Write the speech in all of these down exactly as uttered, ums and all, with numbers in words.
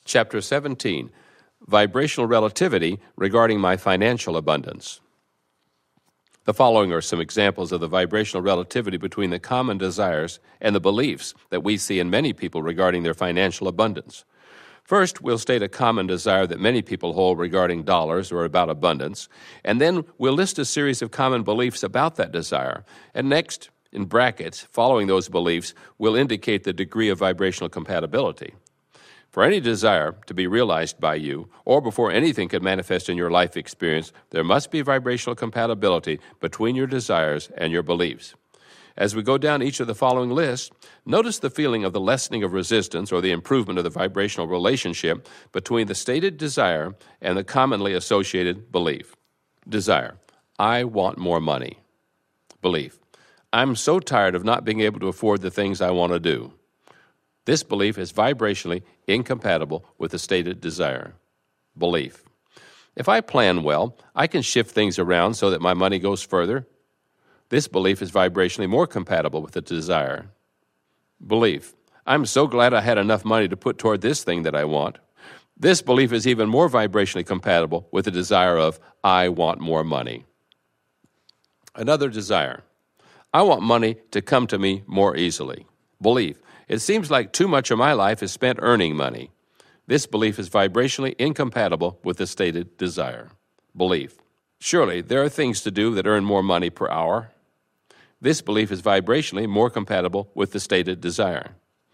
Chapter seventeen, Vibrational Relativity Regarding My Financial Abundance. The following are some examples of the vibrational relativity between the common desires and the beliefs that we see in many people regarding their financial abundance. First, we'll state a common desire that many people hold regarding dollars or about abundance, and then we'll list a series of common beliefs about that desire. And next, in brackets, following those beliefs, we'll indicate the degree of vibrational compatibility. For any desire to be realized by you, or before anything could manifest in your life experience, there must be vibrational compatibility between your desires and your beliefs. As we go down each of the following lists, notice the feeling of the lessening of resistance or the improvement of the vibrational relationship between the stated desire and the commonly associated belief. Desire: I want more money. Belief: I'm so tired of not being able to afford the things I want to do. This belief is vibrationally incompatible with the stated desire. Belief: if I plan well, I can shift things around so that my money goes further. This belief is vibrationally more compatible with the desire. Belief: I'm so glad I had enough money to put toward this thing that I want. This belief is even more vibrationally compatible with the desire of, I want more money. Another desire: I want money to come to me more easily. Belief: it seems like too much of my life is spent earning money. This belief is vibrationally incompatible with the stated desire. Belief: surely there are things to do that earn more money per hour. This belief is vibrationally more compatible with the stated desire.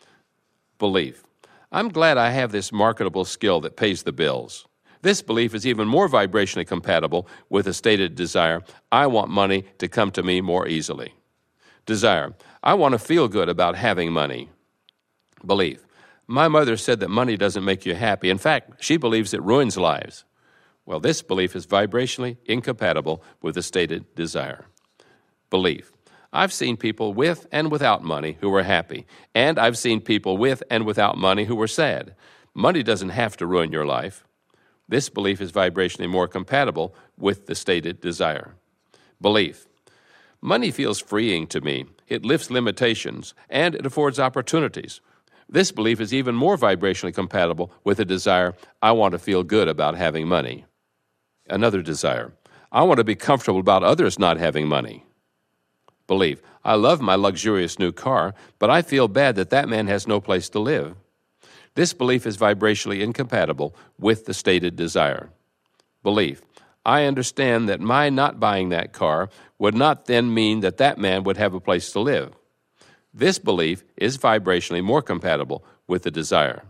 Belief: I'm glad I have this marketable skill that pays the bills. This belief is even more vibrationally compatible with the stated desire, I want money to come to me more easily. Desire: I want to feel good about having money. Belief: my mother said that money doesn't make you happy. In fact, she believes it ruins lives. Well, this belief is vibrationally incompatible with the stated desire. Belief: I've seen people with and without money who were happy, and I've seen people with and without money who were sad. Money doesn't have to ruin your life. This belief is vibrationally more compatible with the stated desire. Belief: money feels freeing to me. It lifts limitations, and it affords opportunities. This belief is even more vibrationally compatible with the desire, I want to feel good about having money. Another desire: I want to be comfortable about others not having money. Belief: I love my luxurious new car, but I feel bad that that man has no place to live. This belief is vibrationally incompatible with the stated desire. Belief: I understand that my not buying that car would not then mean that that man would have a place to live. This belief is vibrationally more compatible with the desire.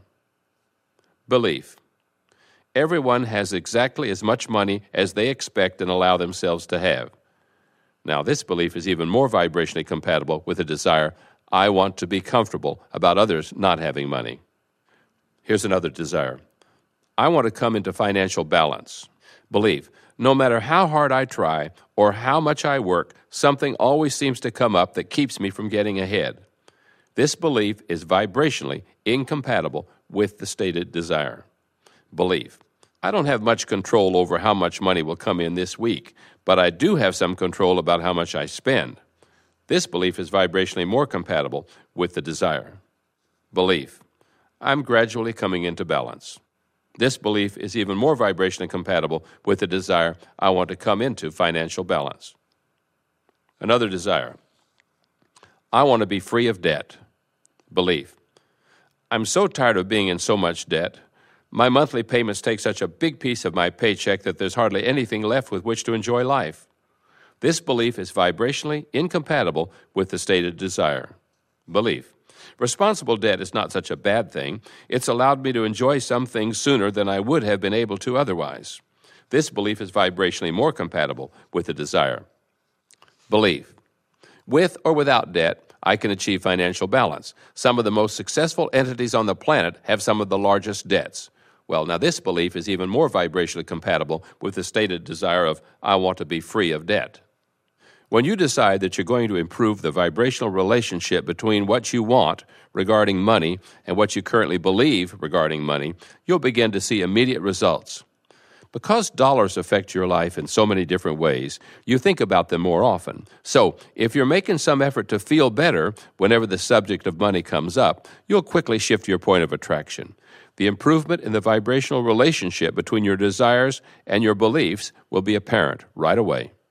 Belief: everyone has exactly as much money as they expect and allow themselves to have. Now, this belief is even more vibrationally compatible with the desire, I want to be comfortable about others not having money. Here's another desire: I want to come into financial balance. Belief: no matter how hard I try or how much I work, something always seems to come up that keeps me from getting ahead. This belief is vibrationally incompatible with the stated desire. Belief: I don't have much control over how much money will come in this week, but I do have some control about how much I spend. This belief is vibrationally more compatible with the desire. Belief: I'm gradually coming into balance. This belief is even more vibrationally compatible with the desire, I want to come into financial balance. Another desire: I want to be free of debt. Belief: I'm so tired of being in so much debt. My monthly payments take such a big piece of my paycheck that there's hardly anything left with which to enjoy life. This belief is vibrationally incompatible with the stated desire. Belief: responsible debt is not such a bad thing. It's allowed me to enjoy some things sooner than I would have been able to otherwise. This belief is vibrationally more compatible with the desire. Belief: with or without debt, I can achieve financial balance. Some of the most successful entities on the planet have some of the largest debts. Well, now this belief is even more vibrationally compatible with the stated desire of, I want to be free of debt. When you decide that you're going to improve the vibrational relationship between what you want regarding money and what you currently believe regarding money, you'll begin to see immediate results. Because dollars affect your life in so many different ways, you think about them more often. So, if you're making some effort to feel better whenever the subject of money comes up, you'll quickly shift your point of attraction. The improvement in the vibrational relationship between your desires and your beliefs will be apparent right away.